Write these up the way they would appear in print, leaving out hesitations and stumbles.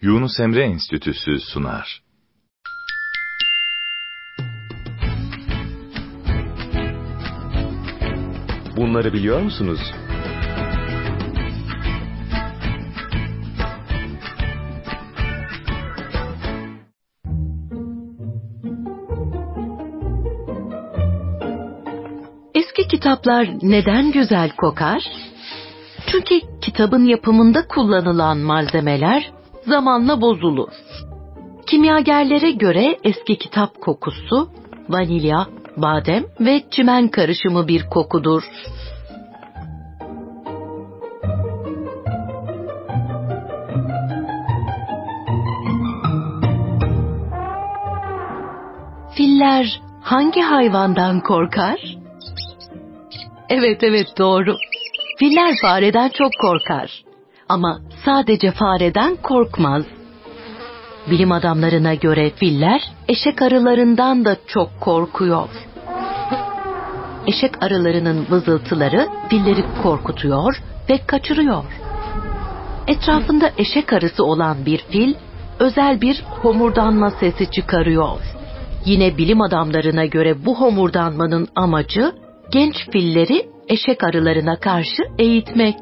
Yunus Emre Enstitüsü sunar. Bunları biliyor musunuz? Eski kitaplar neden güzel kokar? Çünkü kitabın yapımında kullanılan malzemeler zamanla bozulur. Kimyagerlere göre eski kitap kokusu vanilya, badem ve çimen karışımı bir kokudur. Filler hangi hayvandan korkar? Evet doğru. Filler fareden çok korkar. Ama sadece fareden korkmaz. Bilim adamlarına göre filler eşek arılarından da çok korkuyor. Eşek arılarının vızıltıları filleri korkutuyor ve kaçırıyor. Etrafında eşek arısı olan bir fil özel bir homurdanma sesi çıkarıyor. Yine bilim adamlarına göre bu homurdanmanın amacı genç filleri eşek arılarına karşı eğitmek.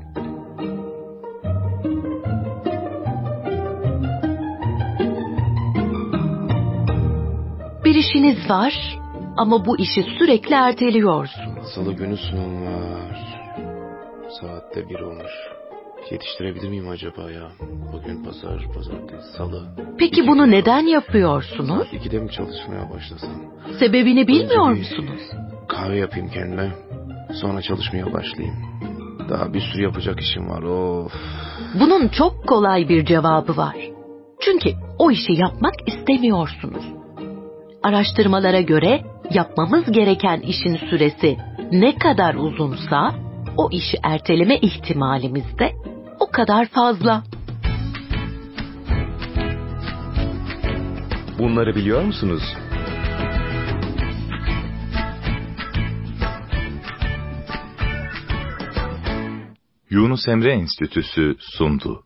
Bir işiniz var ama bu işi sürekli erteliyorsunuz. Salı günü sunum var. Saatte 1 olmuş. Yetiştirebilir miyim acaba ya? Bugün pazartesi, salı. Peki bunu neden yapıyorsunuz? Saat 2'de mi çalışmaya başlasam? Sebebini bilmiyor musunuz? Kahve yapayım kendime. Sonra çalışmaya başlayayım. Daha bir sürü yapacak işim var. Of. Bunun çok kolay bir cevabı var. Çünkü o işi yapmak istemiyorsunuz. Araştırmalara göre yapmamız gereken işin süresi ne kadar uzunsa o işi erteleme ihtimalimiz de o kadar fazla. Bunları biliyor musunuz? Yunus Emre Enstitüsü sundu.